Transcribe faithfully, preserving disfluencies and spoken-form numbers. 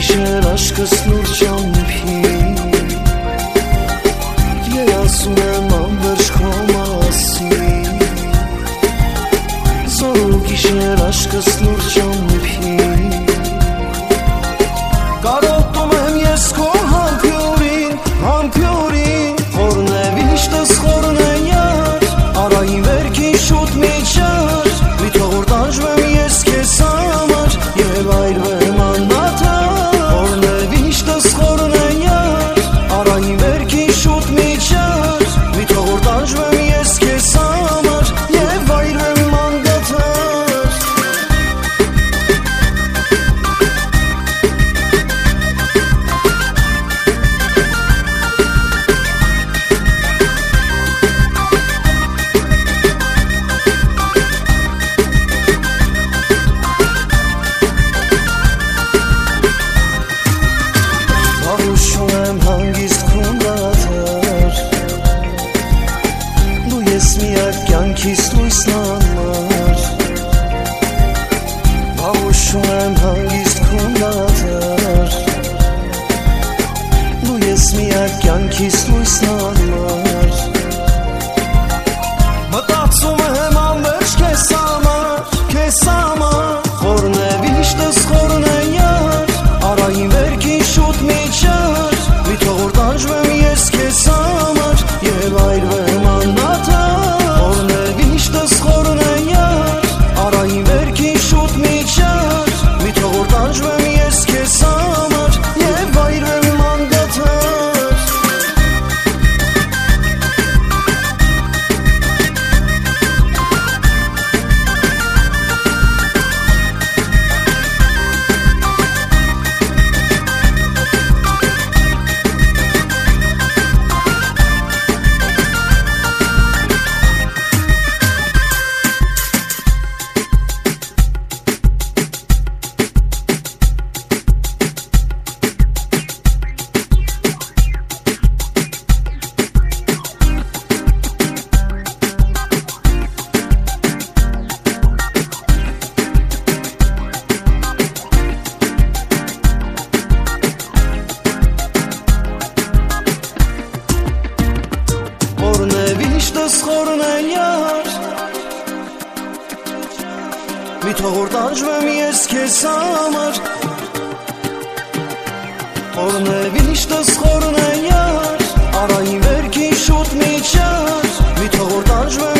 գիշեր աշկս լուրջ ամփի երազում եմ անվերջ քո մասին Զորու գիշեր աշկս լուրջ ամփի Կարոտում եմ ես քո համբյուրին, համբյուրին Խորն է վիշտս խորն է յար Արային վերքին շուտ մի ճար Մի թող որ տանջվեմ ես քեզ համար Եվ այրվեմ աննաթար Խորն է վիշտս խորն է յար Արային վերքին շուտ մի ճար Մի թող որ տանջվեմ ես քեզ համար Եվ այրվեմ աննաթար Վաղուշում եմ հանգիստ քունդատար Դու ես միակ կյանքիս լույսն անմար Վաղուշում եմ հանգիստ քունդատար Դու ես միակ կյանքիս լույսն անմար Մտածում եմ անվերջ քեզ համար, քեզ համար Խորն է վիշտս խորն է յար Արային վերքին շուտ մի ճար Մի թող որ տանջվեմ ես քեզ համար Եվ այրվեմ աննաթար Խորն է վիշտս խորն է յար Արային վերքին շուտ մի ճար Մի թող որ տանջվեմ ես քեզ համար Եվ այրվեմ աննաթար Խորն է վիշտս խորն է յար Մի թող որ տանջվեմ ես քեզ համար Խորն է վիշտս խորն է յար Արային վերքին շուտ մի ճար Մի թող որ տանջվեմ